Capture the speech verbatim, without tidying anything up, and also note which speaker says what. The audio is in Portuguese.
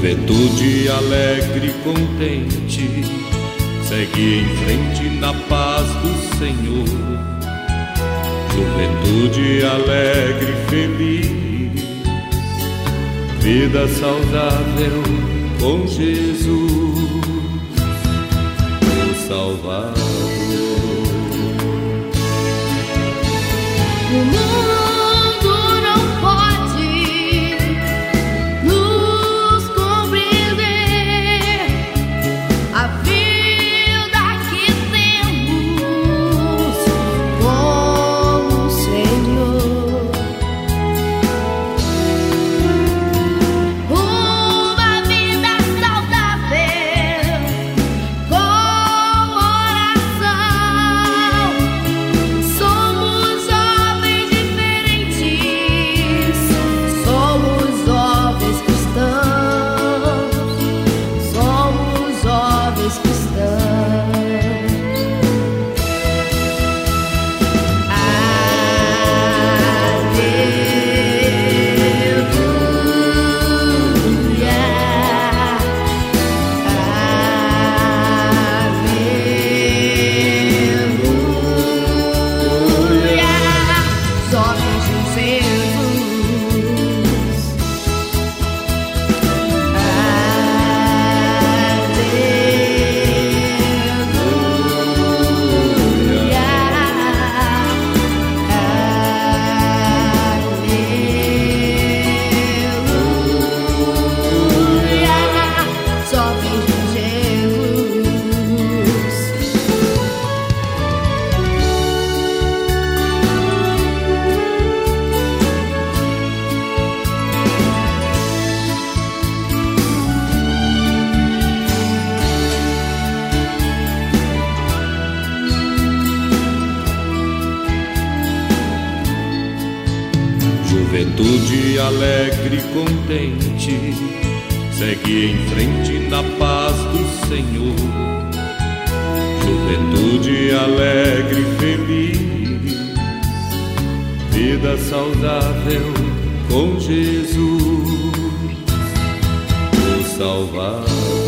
Speaker 1: Juventude alegre e contente, segue em frente na paz do Senhor. Juventude alegre e feliz, vida saudável com Jesus, o Salvador.
Speaker 2: O mundo não pode nos compreender a vida que temos com o Senhor. Uma vida saudável com oração. Somos jovens diferentes, somos jovens cristãos, somos jovens cristãos. Jovens de Jesus, aleluia, jovens de Jesus.
Speaker 1: Juventude alegre e contente, segue em frente na paz do Senhor. Juventude alegre e feliz, vida saudável com Jesus, o Salvador.